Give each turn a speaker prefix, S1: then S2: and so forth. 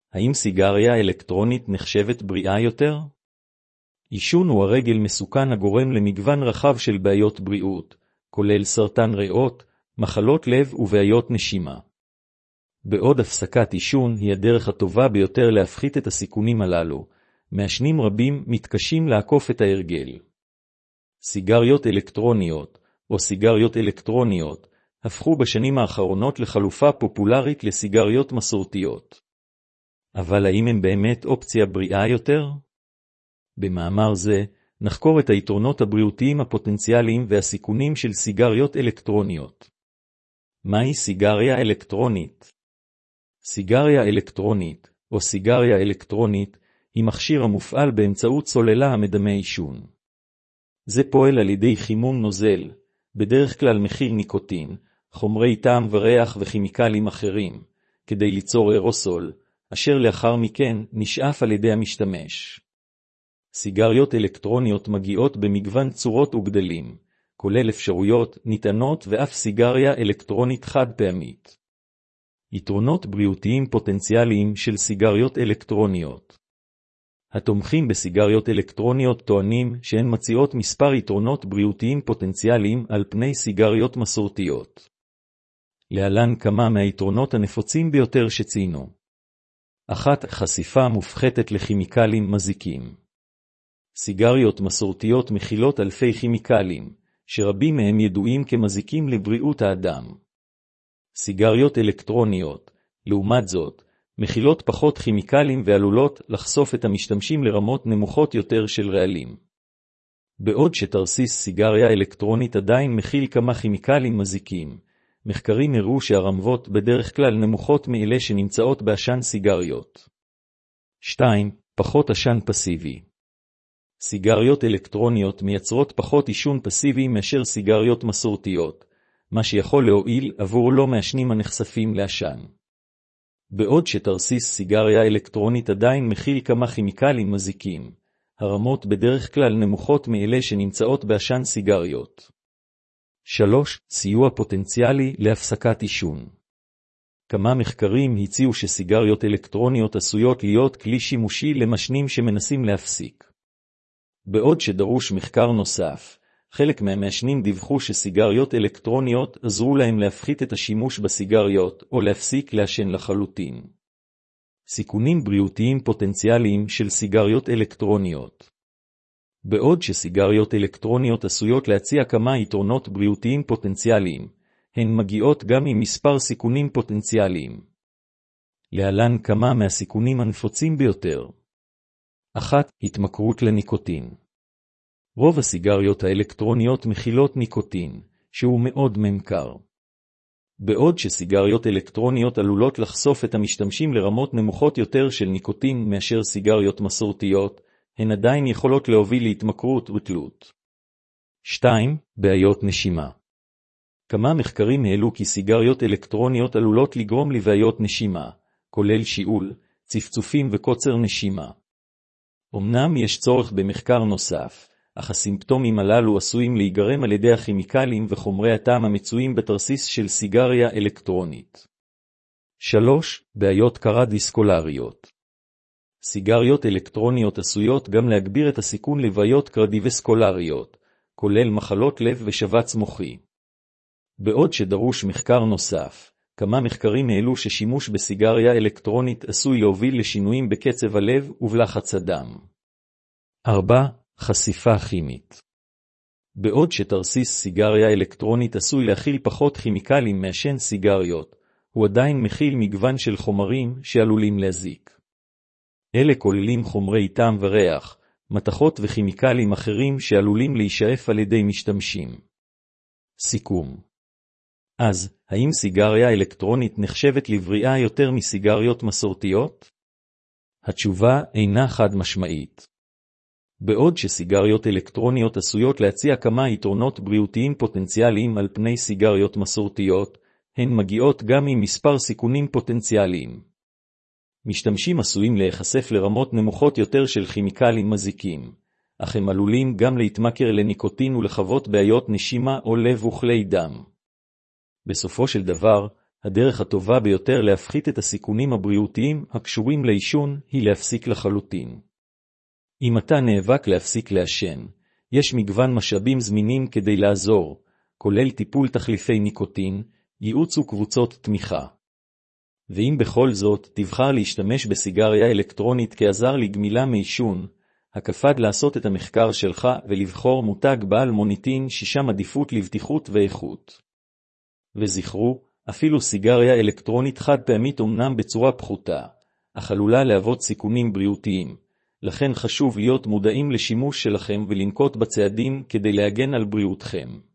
S1: האם סיגריה אלקטרונית נחשבת בריאה יותר? עישון הוא הרגל מסוכן הגורם למגוון רחב של בעיות בריאות, כולל סרטן ריאות, מחלות לב ובעיות נשימה. בעוד הפסקת עישון היא הדרך הטובה ביותר להפחית את הסיכונים הללו, מעשנים רבים מתקשים לעקוף את ההרגל. סיגריות אלקטרוניות או סיגריות אלקטרוניות הפכו בשנים האחרונות לחלופה פופולרית לסיגריות מסורתיות. אבל האם הם באמת אופציה בריאה יותר? במאמר זה נחקור את היתרונות הבריאותיים הפוטנציאליים והסיכונים של סיגריות אלקטרוניות. מהי סיגריה אלקטרונית? סיגריה אלקטרונית או סיגריה אלקטרונית היא מכשיר המופעל באמצעות סוללה המדמה עישון. זה פועל על ידי חימום נוזל, בדרך כלל מכיל ניקוטין, חומרי טעם וריח וכימיקלים אחרים, כדי ליצור אירוסול, אשר לאחר מכן נשאף על ידי המשתמש. סיגריות אלקטרוניות מגיעות במגוון צורות וגדלים, כולל אפשרויות, נטענות ואף סיגריה אלקטרונית חד פעמית. יתרונות בריאותיים פוטנציאליים של סיגריות אלקטרוניות. התומכים בסיגריות אלקטרוניות טוענים שהן מציעות מספר יתרונות בריאותיים פוטנציאליים על פני סיגריות מסורתיות. להלן כמה מהיתרונות הנפוצים ביותר שציינו. 1. חשיפה מופחתת לכימיקלים מזיקים. סיגריות מסורתיות מכילות אלפי כימיקלים, שרבים מהם ידועים כמזיקים לבריאות האדם. סיגריות אלקטרוניות, לעומת זאת, מכילות פחות כימיקלים ועלולות לחשוף את המשתמשים לרמות נמוכות יותר של רעלים. בעוד שתרסיס סיגריה אלקטרונית עדיין מכיל כמה כימיקלים מזיקים, מחקרים הראו שהרמות בדרך כלל נמוכות מאלה שנמצאות בעשן סיגריות. 2. פחות עשן פסיבי. סיגריות אלקטרוניות מייצרות פחות עישון פסיבי מאשר סיגריות מסורתיות, מה שיכול להועיל עבור לא מעשנים הנחשפים לעשן. בעוד שתרסיס סיגריה אלקטרונית עדיין מכיל כמה כימיקלים מזיקים, הרמות בדרך כלל נמוכות מאלה שנמצאות בעשן סיגריות. 3. סיוע פוטנציאלי להפסקת עישון. כמה מחקרים הציעו שסיגריות אלקטרוניות עשויות להיות כלי שימושי למשנים שמנסים להפסיק. בעוד שדרוש מחקר נוסף, חלק מהמעשנים דיווחו שסיגריות אלקטרוניות עזרו להם להפחית את השימוש בסיגריות או להפסיק לעשן לחלוטין. סיכונים בריאותיים פוטנציאליים של סיגריות אלקטרוניות. בעוד שסיגריות אלקטרוניות עשויות להציע כמה יתרונות בריאותיים פוטנציאליים, הן מגיעות גם עם מספר סיכונים פוטנציאליים. להלן כמה מהסיכונים הנפוצים ביותר. 1. התמכרות לניקוטין. רוב הסיגריות האלקטרוניות מכילות ניקוטין, שהוא מאוד ממכר. בעוד שסיגריות אלקטרוניות עלולות לחשוף את המשתמשים לרמות נמוכות יותר של ניקוטין מאשר סיגריות מסורתיות, הן עדיין יכולות להוביל להתמכרות ותלות. 2. בעיות נשימה. כמה מחקרים העלו כי סיגריות אלקטרוניות עלולות לגרום לבעיות נשימה, כולל שיעול, צפצופים וקוצר נשימה. אמנם יש צורך במחקר נוסף, אך הסימפטומים הללו עשויים להיגרם על ידי הכימיקלים וחומרי הטעם המצויים בתרסיס של סיגריה אלקטרונית. 3. בעיות קרדיוסקולריות. סיגריות אלקטרוניות עשויות גם להגביר את הסיכון לבעיות קרדיוסקולריות, כולל מחלות לב ושבץ מוחי. בעוד שדרוש מחקר נוסף, כמה מחקרים העלו ששימוש בסיגריה אלקטרונית עשוי להוביל לשינויים בקצב הלב ובלחץ הדם. 4. חשיפה כימית. בעוד שתרסיס סיגריה אלקטרונית עשוי להכיל פחות כימיקלים מעשן סיגריות, הוא עדיין מכיל מגוון של חומרים שעלולים להזיק. אלה כוללים חומרי טעם וריח, מתכות וכימיקלים אחרים שעלולים להישאף על ידי משתמשים. סיכום. אז, האם סיגריה אלקטרונית נחשבת לבריאה יותר מסיגריות מסורתיות? התשובה אינה חד משמעית. בעוד שסיגריות אלקטרוניות עשויות להציע כמה יתרונות בריאותיים פוטנציאליים על פני סיגריות מסורתיות, הן מגיעות גם עם מספר סיכונים פוטנציאליים. משתמשים עשויים להיחשף לרמות נמוכות יותר של כימיקלים מזיקים, אך הם עלולים גם להתמכר לניקוטין ולחוות בעיות נשימה או לב וכלי דם. בסופו של דבר, הדרך הטובה ביותר להפחית את הסיכונים הבריאותיים הקשורים לעישון היא להפסיק לחלוטין. אם אתה נאבק להפסיק לעשן, יש מגוון משאבים זמינים כדי לעזור, כולל טיפול תחליפי ניקוטין, ייעוץ וקבוצות תמיכה. ואם בכל זאת תבחר להשתמש בסיגריה אלקטרונית כעזר לגמילה מעישון, הקפד לעשות את המחקר שלך ולבחור מותג בעל מוניטין ששם עדיפות לבטיחות ואיכות. וזכרו, אפילו סיגריה אלקטרונית חד פעמית אמנם בצורה פחותה, אך עלולה להוות סיכונים בריאותיים, לכן חשוב להיות מודעים לשימוש שלכם ולנקוט בצעדים כדי להגן על בריאותכם.